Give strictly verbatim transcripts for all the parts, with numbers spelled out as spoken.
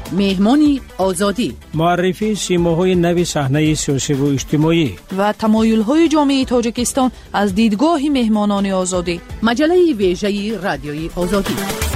مهمان آزادی، معرفی سیماهای نوی صحنه سیاسی و اجتماعی و تمایل‌های جامعه تاجیکستان از دیدگاه مهمانان آزادی. مجله ویژه رادیوی آزادی.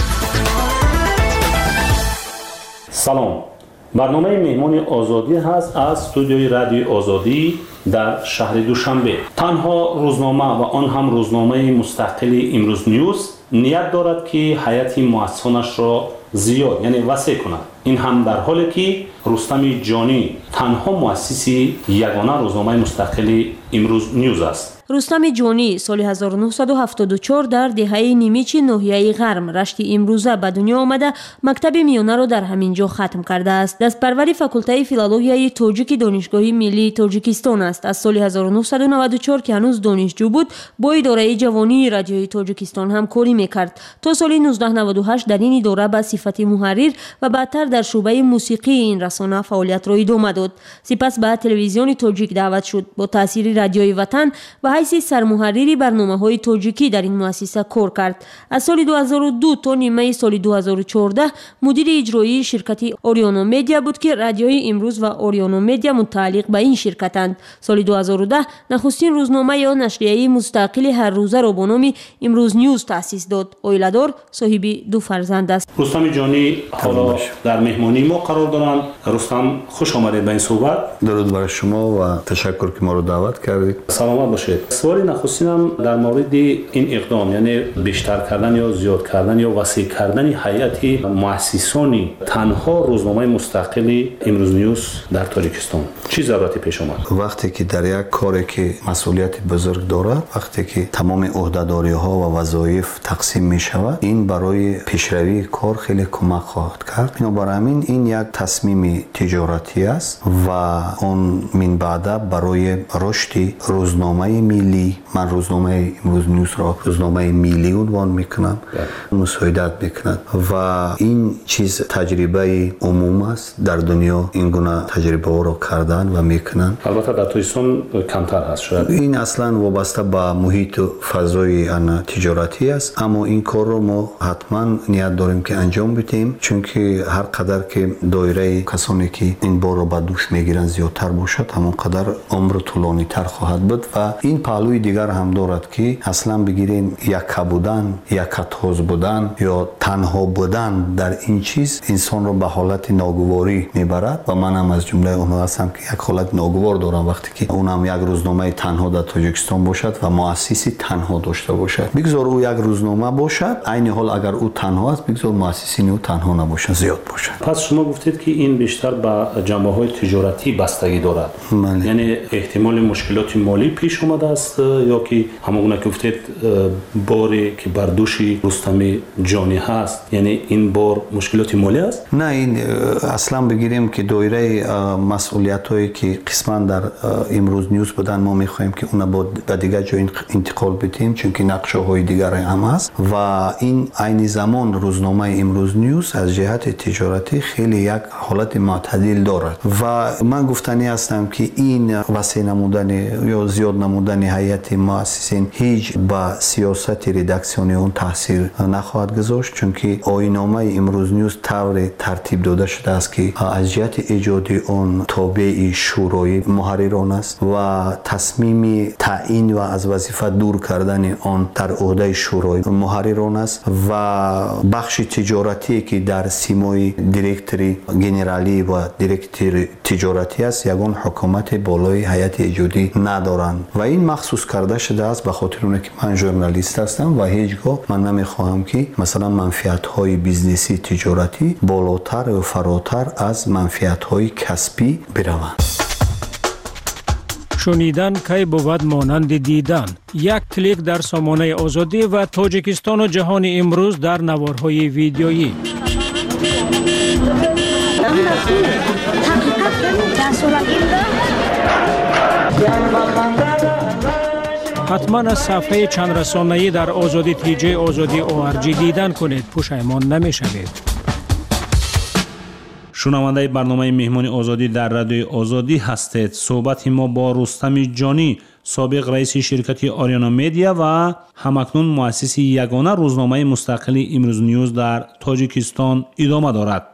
سلام، برنامه مهمان آزادی هست از استودیوی رادیوی آزادی در شهر دوشنبه. تنها روزنامه و آن هم روزنامه مستقل امروز نیوز نیت دارد که هیئت مؤسسانش را زیاد یعنی وسیع کند. این هم در حالی که رستم جانی تنها مؤسسی یگانه روزنامه مستقل امروز نیوز است. رستم جانی سال هزار و نهصد و هفتاد و چهار در دهه نیمچه ناحیه غرم رشت امروزه به دنیا آمده مکتب میانه را در همین جا ختم کرده است. دستپروری فاکولته فیلولوژی تاجیک دانشگاه ملی تاجیکستان است. از سال هزار و نهصد و نود و چهار که هنوز دانشجو بود با اداره جوانی رادیوی تاجیکستان هم کاری میکرد تا سال نوزده نود و هشت در این اداره به صفت محرر و بعدتر در شعبه موسیقی این رسانه فعالیت را ادامه داد. سپس به تلویزیون تاجیک دعوت شد. با تاثیر رادیوی وطن و حیث سرمحرری برنامه‌های تاجیکی در این مؤسسه کار کرد. از سال دو هزار و دو تا نیمه سال دو هزار و چهارده مدیر اجرایی شرکت اوریانا مدیا بود که رادیوی امروز و اوریانا مدیا متعلق به این شرکتند. سال دو هزار و ده نخستین روزنامه یا نشریه مستقل هر روزه را با نام امروز نیوز تأسیس داد. اویلادار صاحب دو فرزند است. رستم جانی حالا در مهمانی ما قرار دارند. رستم خوش آمدید به این صحبت. درود بر شما و تشکر که ما رو دعوت کردید. سلامت باشید. سوالی نخستینم در مورد این اقدام یعنی بیشتر کردن یا زیاد کردن یا وسیع کردن هیئت مؤسسانی تنها روزنامه مستقل امروز نیوز در تاجیکستان چی ضرورتی پیش آمد؟ وقتی که در یک کاری که مسئولیت بزرگ دارد، وقتی که تمام عهده‌داری ها و وظایف تقسیم می شود، این برای پیشروی کار خیلی کمک خواهد کرد. بنابراین همین این یک تصمیم تجارتی است و اون من بعد برای رشد روزنامه ملی، من روزنامه امروز نیوز را روزنامه ملی عنوان میکنم، مساعدت میکند و این چیز تجربه عموم است در دنیا. این گونه تجربه ها را کردن و میکنن. البته در تاجیکستان کمتر هست شاید. این اصلا وابسته به محیط و فضای آن تجارتی است، اما این کار رو ما حتما نیت داریم که انجام بدیم، چون که هر قدر که دایره کسانی که این بار رو به دوش میگیرن زیادتر باشد، همون قدر عمر طولانی تر خواهد بود. و این پهلوی دیگر هم دارد که اصلا بگیرین یکه بودن، یکتاز بودن یا تنها بودن در این چیز انسان رو به حالت ناگواری میبرد و من هم از جمله اونها هستم که یک حالت ناگوار دارم وقتی که اونم یک روزنامه تنها در تاجیکستان باشد و مؤسسی تنها داشته باشد. بگذار او یک روزنامه باشد، عین حال اگر او تنها است بگذار مؤسسین او تنها نباشد، زیاد باشد. پس شما گفتید که این بیشتر به جنبه‌های تجارتی بستگی دارد. من. یعنی احتمال مشکلات مالی پیش اومده است یا که همون که گفتید باری که بر دوش رستم جانی هست، یعنی این بار مشکلات مالی است؟ نه، این اصلا بگیریم که دایره مسئولیتایی که قسما در امروز نیوز بودن ما میخوایم که اون با به دیگر جای انتقال بدیم، چون که نقشه های دیگر هم هست و این عین زمان روزنامه امروز نیوز از جهت تجارتی خیلی یک حالت معتدل دارد و من گفتنی هستم که این وسیع نمودن یا زیاد نمودن هیئت مؤسسین هیچ با سیاست ردکسیونی اون تاثیر نخواهد گذاشت، چون که آیین‌نامه امروز نیوز طور ترتیب داده شده است که از جهت ایجاد اون تابع شورای محرران است و تصمیم تعیین و از وظیفه دور کردن آن در عهده شورای محرران است و بخش تجارتی که در سیمای دیرکتوری گنرالی و دیرکتور تجارتی است یگان حکومت بالای هیئت ایجادی ندارند و این مخصوص کرده شده است به خاطر اونه که من ژورنالیست هستم و هیچگاه من نمیخواهم که مثلا منفعت های بیزنسی تجارتی بالاتر و فراتر از منفعت های کسبی بروند. شنیدن کی بود مانند دیدن. یک کلیک در سامانه آزادی و تاجیکستان و جهان امروز در نوارهای ویدیویی. حتما از صفحه چند رسانه‌ای در آزادی تی جی آزادی او آر جی دیدن کنید، پشیمان نمی‌شوید. شنونده برنامه مهمان آزادی در رادیو آزادی هستید. صحبت ما با رستم جانی، سابق رئیس شرکت اوریانا مدیا و همکنون مؤسس یگانه روزنامه مستقل امروز نیوز در تاجیکستان ادامه دارد.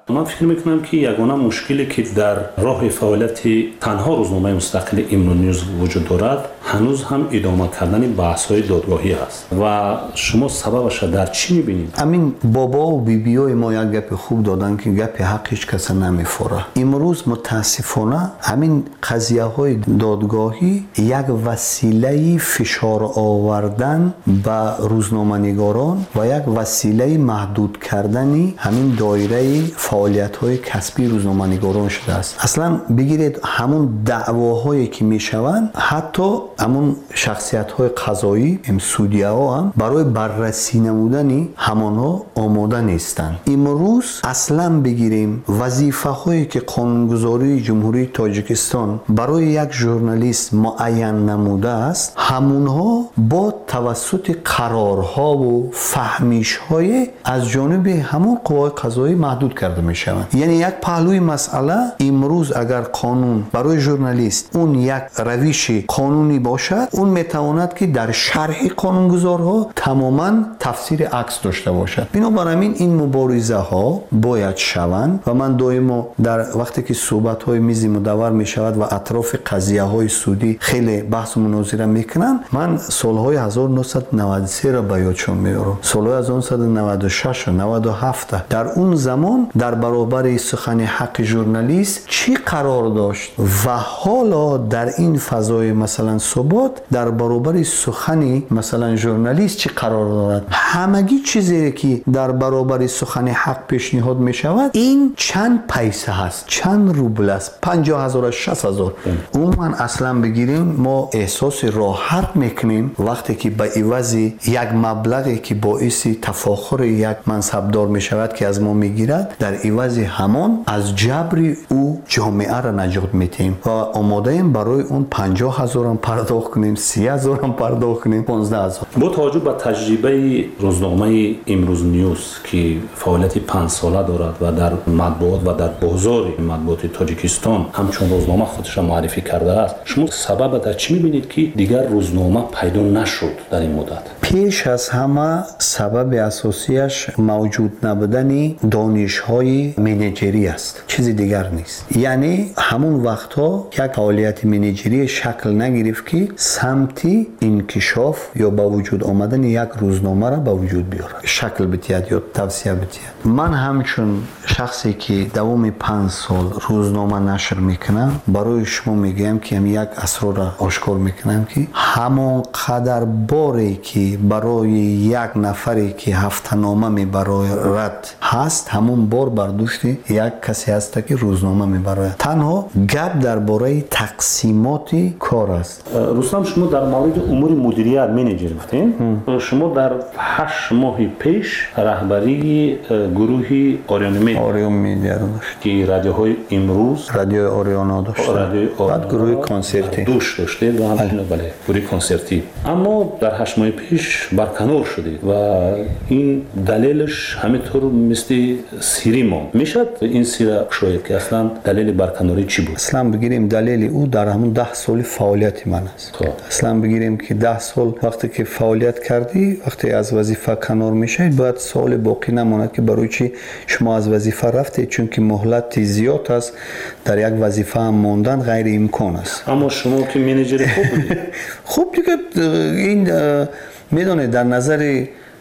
من فکر میکنم که یگانه مشکلی که در راه فعالیت تنها روزنامه مستقل امروز نیوز وجود دارد هنوز هم ادامه کردن بحث های دادگاهی است و شما سببش در چی میبینید؟ امین بابا و بیبی های ما یک گپ خوب دادن که گپ حق هیچ کس نمیفوره. امروز متاسفانه همین قضیه های دادگاهی یک وسیله فشار آوردن به روزنامه‌نگاران و یک وسیله محدود کردن همین دایره فعالیت های کسبی روزنامه‌نگاران شده است. اصلا بگیرید همون دعواهایی که میشوند، حتی همون شخصیت های قضایی ام سودیا ها هم برای بررسی نمودن همانها آماده نیستند. امروز اصلا بگیریم وظیفه هایی که قانونگذاری جمهوری تاجیکستان برای یک ژورنالیست معین نموده است، همونها با توسط قرارها و فهمیش های از جانب همون قوای قضایی محدود کرده می شوند. یعنی یک پهلوی مسئله امروز اگر قانون برای ژورنالیست اون یک روش قانونی باشد، اون میتواند که در شرح قانونگذارها تماما تفسیر عکس داشته باشد. بنابراین این مبارزه ها باید شوند و من دائما در وقتی که صحبت های میزی مدور می شود و اطراف قضیه های سودی خیلی بحث و مناظره میکنن، من سالهای هزار و نهصد و نود و سه را به یادشون میارم، سالهای هزار و نهصد و نود و شش و نود و هفت. در اون زمان در برابر سخن حق ژورنالیست چی قرار داشت و حالا در این فضای مثلا ثبات در برابر سخن مثلا ژورنالیست چی قرار دارد. همگی چیزی که در برابر سخن حق پیشنهاد می شود این چند پیسه هست، چند روبل است، پنجاه هزار شصت هزار. اون من اصلا بگیریم ما احساس راحت میکنیم وقتی که به عوض یک مبلغی که باعث تفاخر یک منصبدار می شود که از ما میگیرد، در عوض همان از جبر او جامعه را نجات میتیم و آماده ایم برای اون پنجاه هزار هم پرداخت کنیم، سی هزار هم پرداخت کنیم، پانزده هزار. با توجه به تجربه روزنامه امروز نیوز که فعالیت پنج ساله دارد و در مطبوعات و در بازار مطبوعات تاجیکستان همچون روزنامه خودش را معرفی کرده است، شما سبب در چی میبینید که دیگر روزنامه پیدا نشد در این مدت؟ پیش از همه سبب اساسیش موجود نبودن دانش‌های منیجری است، چیزی دیگر نیست. یعنی همون وقتها یک فعالیت منیجری شکل نگرفت که سمتی انکشاف یا با وجود آمدن یک روزنامه را به وجود بیاره، شکل بتید یا توسعه بتید. من همچون شخصی که دوام پنج سال روزنامه نشر میکنم برای شما میگم که هم یک اسرار را آشکار میکنم که همون قدر باری که برای یک نفری که هفته‌نامه میبراید هست، همون بار برداشت یک کسی هست که روزنامه میبراید. تنها گپ درباره تقسیمات کار است. رستم، شما در مورد امور مدیریت منیجر گفتین. شما در هشت ماه پیش رهبری گروه آریان میدیا آریان میدیا داشت که رادیوهای امروز، رادیو آریانا داشت، رادیو بعد گروه کنسرتی دوش داشته و همچنین بله گروه کنسرتی. اما در هشت ماه پیش برکنار شدید و این دلیلش همینطور مثل سیری ما میشد. این سیره شاید که اصلا دلیل برکناری چی بود؟ اصلا بگیریم دلیل او در همون ده سال فعالیت من است. خب. اصلا بگیریم که ده سال وقتی که فعالیت کردی، وقتی از وظیفه کنار میشید باید سال باقی نماند که برای چی شما از وظیفه رفتید، چون که مهلت زیاد است، در یک وظیفه هم ماندن غیر امکان است. اما شما که منیجر خوب بودید. خوب دیگه این میدونید در نظر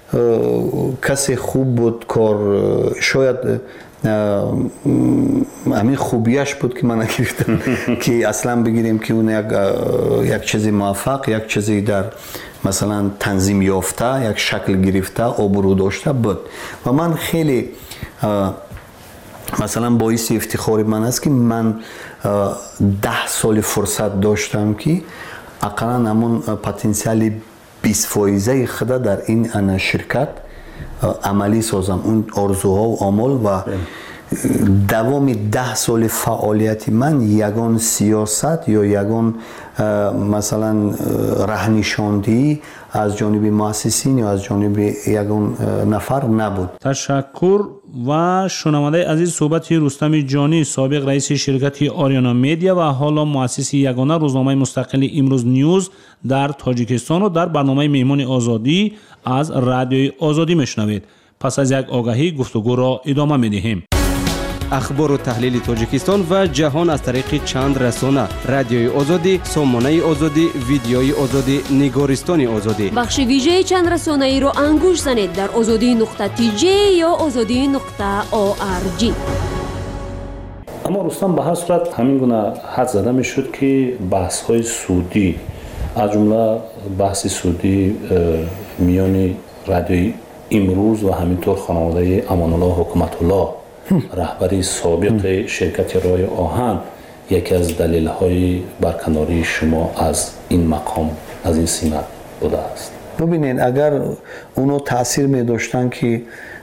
کسی خوب بود کار، شاید همین خوبیش بود که من گرفتم که اصلا بگیریم که اون یک یک چیزی موفق، یک چیزی در مثلا تنظیم یافته، یک شکل گرفته، آبرو داشته بود و من خیلی مثلا باعث افتخار من است که من ده سال فرصت داشتم که اقلا همون پتانسیل بیست فایزه خود در این شرکت عملی سازم، اون آرزوها و آمال و دوام ده سال فعالیت من یگان سیاست یا یگان مثلا رهنشاندهی از جانب مؤسسین یا از جانب یگان نفر نبود. تشکر. و شنونده عزیز، صحبت رستم جانی، سابق رئیس شرکت آریانا میدیا و حالا مؤسس یگانه روزنامه مستقل امروز نیوز در تاجیکستان رو در برنامه مهمان آزادی از رادیوی آزادی میشنوید. پس از یک آگهی گفتگو را ادامه میدهیم. اخبار و تحلیل تاجیکستان و جهان از طریق چند رسانه: رادیوی آزادی، سامانه آزادی، ویدیوی آزادی، نگارستان آزادی. بخش ویژه چند رسانه ای رو انگوش زنید در آزادی نقطه تی جی یا آزادی نقطه او آر جی. اما رستم به هر صورت همین گونه حد زده می شد که بحث های سودی از جمله بحث سودی میان رادیوی امروز و همینطور خانواده امان الله حکومت الله رهبری سابق شرکت رای آهن یکی از دلیل های برکناری شما از این مقام از این سمت بوده است. ببینید اگر اونو تاثیر می داشتن که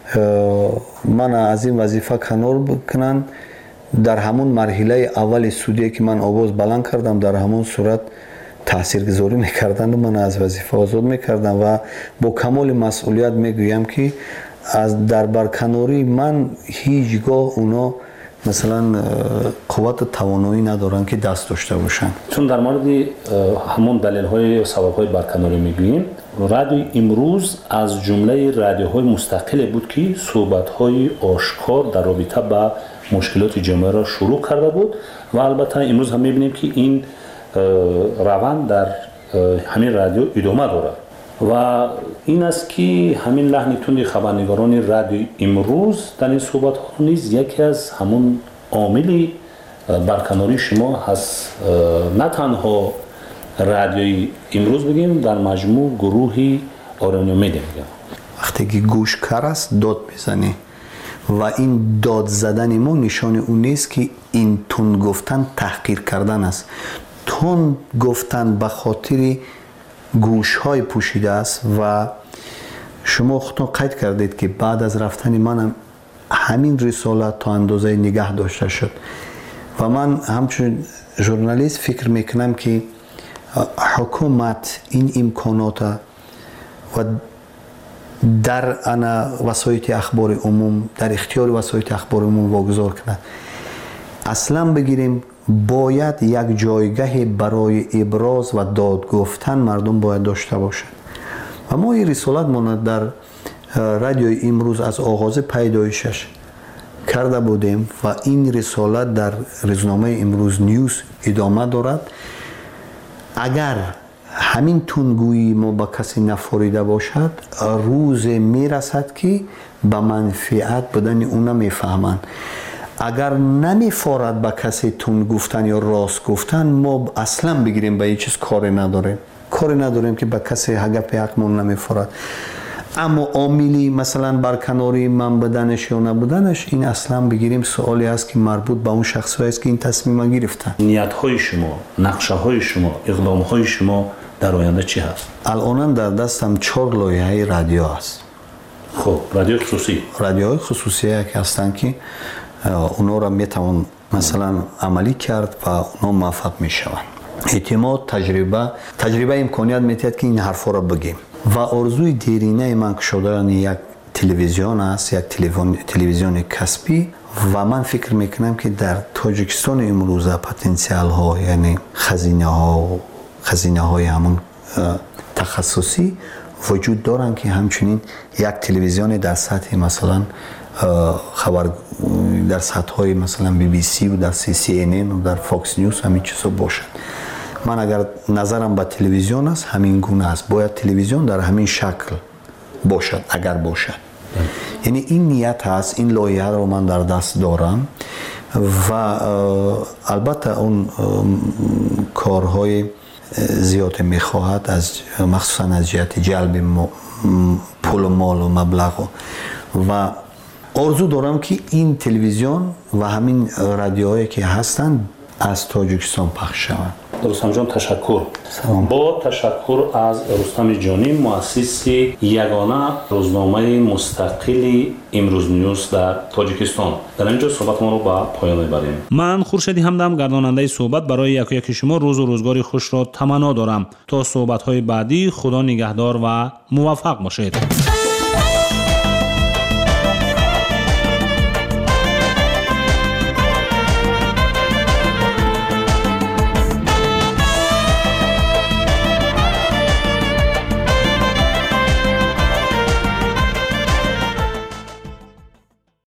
من از این وظیفه کنار بکنن، در همون مرحله اول سودی که من آواز بلند کردم در همون صورت تاثیرگذاری میکردن و من از وظیفه آزاد میکردم و با کمال مسئولیت میگویم که از در برکناری من هیچگاه اونا مثلا قوت توانایی ندارن که دست داشته باشن. چون در مورد همون دلیل های و سبب های برکناری میگوییم، رادیو امروز از جمله رادیوهای مستقل بود که صحبت های آشکار در رابطه با مشکلات جامعه را شروع کرده بود و البته امروز هم میبینیم که این روند در همین رادیو ادامه دارد و این است که همین لحن تند خبرنگاران رادیو امروز در این صحبت ها نیز یکی از همون عاملی برکناری شما هست. نه تنها رادیو امروز بگیم، در مجموع گروهی آریانا مدیا میگم. وقتی که گوش کار است داد میزنی و این داد زدن ما نشان اون نیست که این تون گفتن تحقیر کردن است. تون گفتن به خاطر گوش های پوشیده است و شما خودتون قید کردید که بعد از رفتن منم همین رسالت تا اندازه نگه داشته شد و من همچون ژورنالیست فکر میکنم که حکومت این امکانات و در انا وسایل اخبار عموم در اختیار وسایل اخبار عموم واگذار کنه. اصلا بگیریم باید یک جایگاه برای ابراز و داد گفتن مردم باید داشته باشند و ما این رسالت ما در رادیو امروز از آغاز پیدایشش کرده بودیم و این رسالت در روزنامه امروز نیوز ادامه دارد. اگر همین تونگویی ما با کسی نفوریده باشد، روز میرسد که به منفعت بدن اونا میفهمند. اگر نمیفارد به کسی تون گفتن یا راست گفتن، ما اصلا بگیریم به این چیز کاری نداریم کاری نداریم که به کسی هگپ حقمون نمیفارد. اما عاملی مثلا برکناری من بدنش یا نبودنش، این اصلا بگیریم سوالی است که مربوط به اون شخصی است که این تصمیم گرفتن. نیت های شما، نقشه های شما، اقدام های شما در آینده چی هست؟ الان در دستم چهار لایحه رادیو است. خب رادیو خصوصی رادیوهای خصوصی که هستن که اونا را میتوان مثلا عملی کرد و اونا موفق میشوند. اعتماد، تجربه تجربه امکانیت میتید که این حرفا را بگیم و آرزوی دیرینه من شدن یک تلویزیون است، یک تلویزیون کسبی و من فکر میکنم که در تاجیکستان امروز پتانسیل ها یعنی خزینه ها خزینه های همون تخصصی وجود دارن که همچنین یک تلویزیون در سطح مثلا خبر در سطح های مثلا بی بی سی و در سی سی این این و در فاکس نیوز همین چیزا باشد. من اگر نظرم به تلویزیون است همین گونه است، باید تلویزیون در همین شکل باشد اگر باشد. یعنی این نیت هست، این لایحه رو من در دست دارم و البته اون کارهای زیاد میخواهد از مخصوصا از جهت جلب پول و مال و مبلغ و آرزو دارم که این تلویزیون و همین رادیوهایی که هستند از تاجیکستان پخش شوند. رستم جان تشکر. سلام. با تشکر از رستم جانی، مؤسس یگانه روزنامه مستقل امروز نیوز در تاجیکستان. در اینجا صحبت ما رو به پایان میبریم. من خورشیدی همدم گرداننده صحبت برای یک و یک شما روز و روزگاری خوش را تمنا دارم. تا صحبت های بعدی خدا نگهدار و موفق باشید.